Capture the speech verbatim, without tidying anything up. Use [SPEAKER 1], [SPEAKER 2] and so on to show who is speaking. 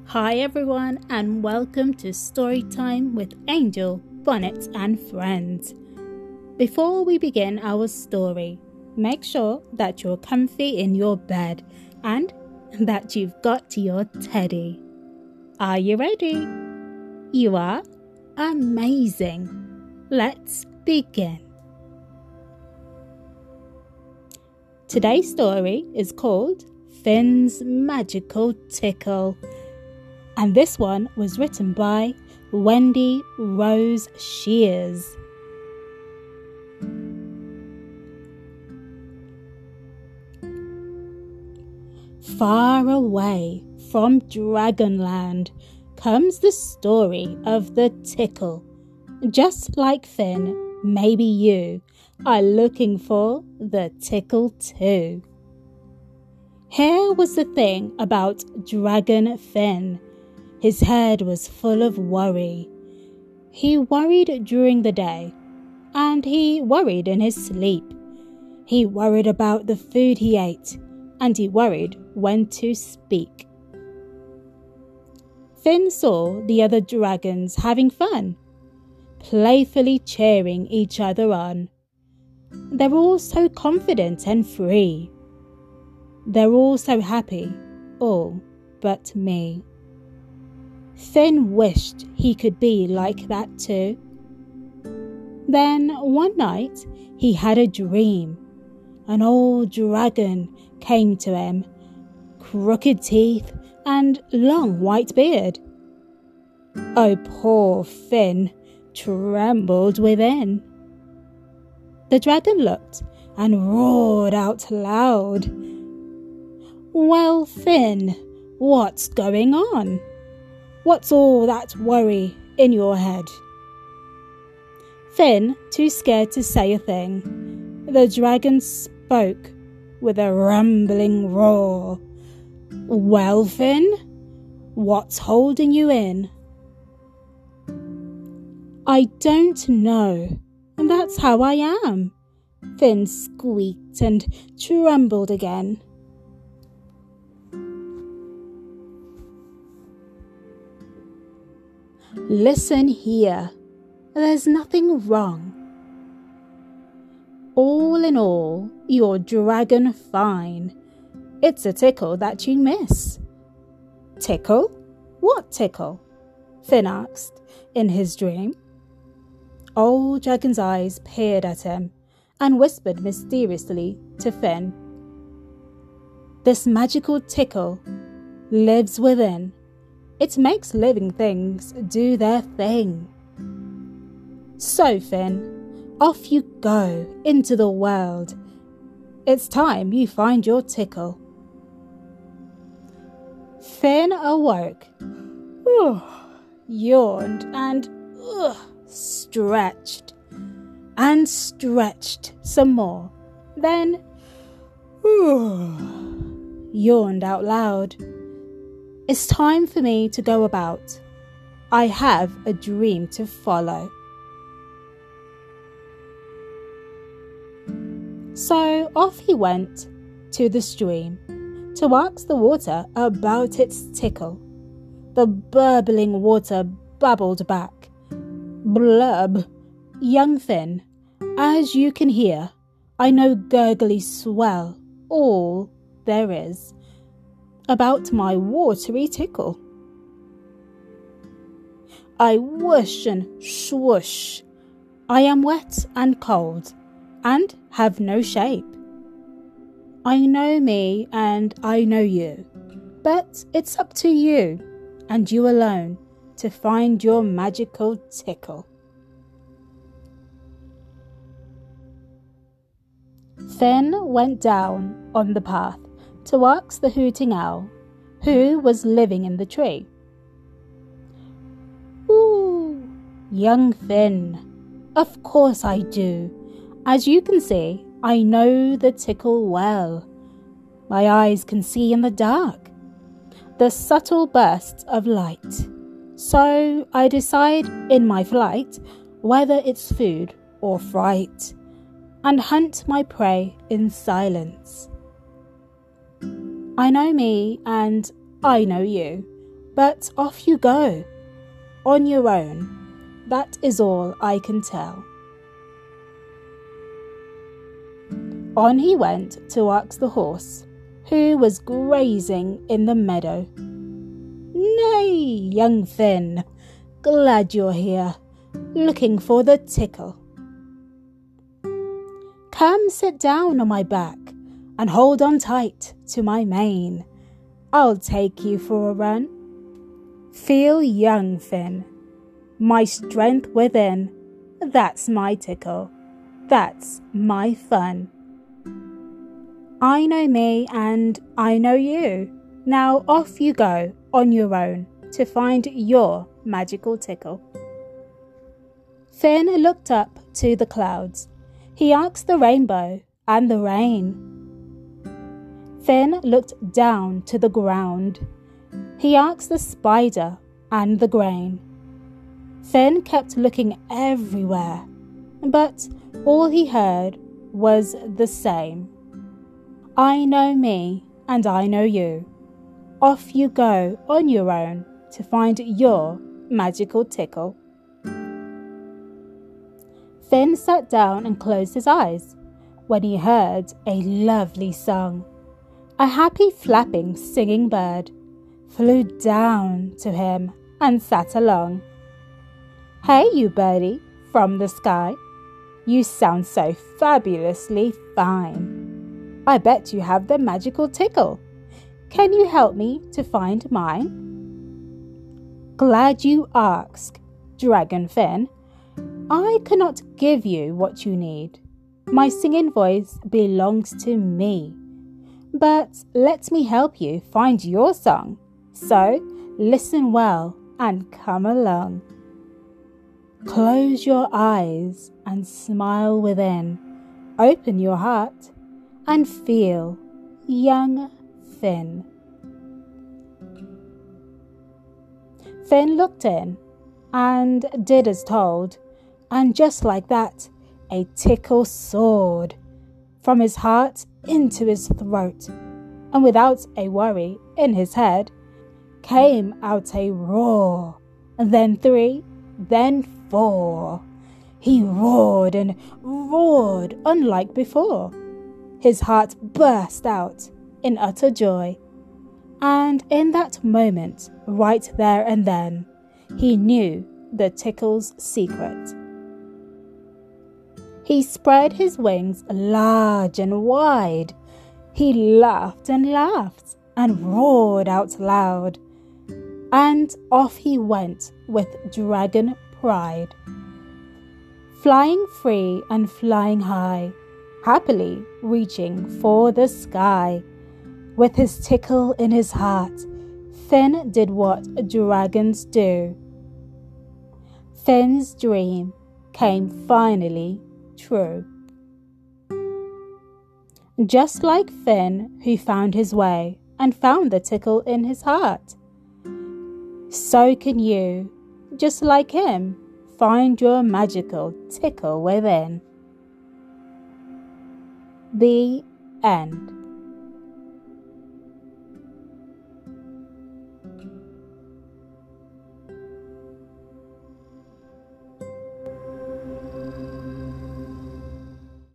[SPEAKER 1] Hi everyone, and welcome to Storytime with Angel, Bonnet and Friends. Before we begin our story, make sure that you're comfy in your bed and that you've got your teddy. Are you ready? You are? Amazing. Let's begin. Today's story is called Finn's Magical Tickle. And this one was written by Wendy Rose Shears. Far away from Dragonland comes the story of the tickle. Just like Finn, maybe you are looking for the tickle too. Here was the thing about Dragon Finn. His head was full of worry. He worried during the day, and he worried in his sleep. He worried about the food he ate, and he worried when to speak. Finn saw the other dragons having fun, playfully cheering each other on. They're all so confident and free. They're all so happy, all but me. Finn wished he could be like that too. Then one night he had a dream. An old dragon came to him, crooked teeth and long white beard. Oh, poor Finn trembled within. The dragon looked and roared out loud. Well, Finn, what's going on? What's all that worry in your head? Finn, too scared to say a thing, the dragon spoke with a rumbling roar. Well, Finn, what's holding you in? I don't know, and that's how I am. Finn squeaked and trembled again. Listen here, there's nothing wrong. All in all, you're dragon fine. It's a tickle that you miss. Tickle? What tickle? Finn asked in his dream. Old Dragon's eyes peered at him and whispered mysteriously to Finn. This magical tickle lives within. It makes living things do their thing. So, Finn, off you go into the world. It's time you find your tickle. Finn awoke, yawned and ugh, stretched and stretched some more. Then yawned out loud. It's time for me to go about. I have a dream to follow. So off he went to the stream to ask the water about its tickle. The burbling water babbled back. Blub, young Finn, as you can hear, I know gurgly swell all there is about my watery tickle. I whoosh and swoosh. I am wet and cold and have no shape. I know me and I know you, but it's up to you and you alone to find your magical tickle. Finn went down on the path to ask the hooting owl, who was living in the tree. Ooh, young Finn, of course I do. As you can see, I know the tickle well. My eyes can see in the dark, the subtle bursts of light. So I decide in my flight whether it's food or fright, and hunt my prey in silence. I know me and I know you, But off you go, on your own. That is all I can tell. On he went to ask the horse, who was grazing in the meadow. Nay, young Finn, glad you're here, looking for the tickle. Come sit down on my back and hold on tight to my mane. I'll take you for a run. Feel young, Finn, my strength within. That's my tickle, that's my fun. I know me and I know you. Now off you go on your own to find your magical tickle. Finn looked up to the clouds. He asked the rainbow and the rain. Finn looked down to the ground. He asked the spider and the grain. Finn kept looking everywhere, but all he heard was the same. I know me and I know you. Off you go on your own to find your magical tickle. Finn sat down and closed his eyes when he heard a lovely song. A happy flapping singing bird flew down to him and sat along. Hey you birdie from the sky, you sound so fabulously fine. I bet you have the magical tickle. Can you help me to find mine? Glad you ask, Dragon Finn. I cannot give you what you need. My singing voice belongs to me. But let me help you find your song. So listen well and come along. Close your eyes and smile within. Open your heart and feel young Finn. Finn looked in and did as told, and just like that, a tickle soared from his heart into his throat, and without a worry in his head, came out a roar, then three, then four. He roared and roared unlike before. His heart burst out in utter joy, and in that moment, right there and then, he knew the tickle's secret. He spread his wings large and wide. He laughed and laughed and roared out loud, and off he went with dragon pride, flying free and flying high, happily reaching for the sky. With his tickle in his heart, Finn did what dragons do. Finn's dream came finally true. Just like Finn, who found his way and found the tickle in his heart, so can you, just like him, find your magical tickle within. The end.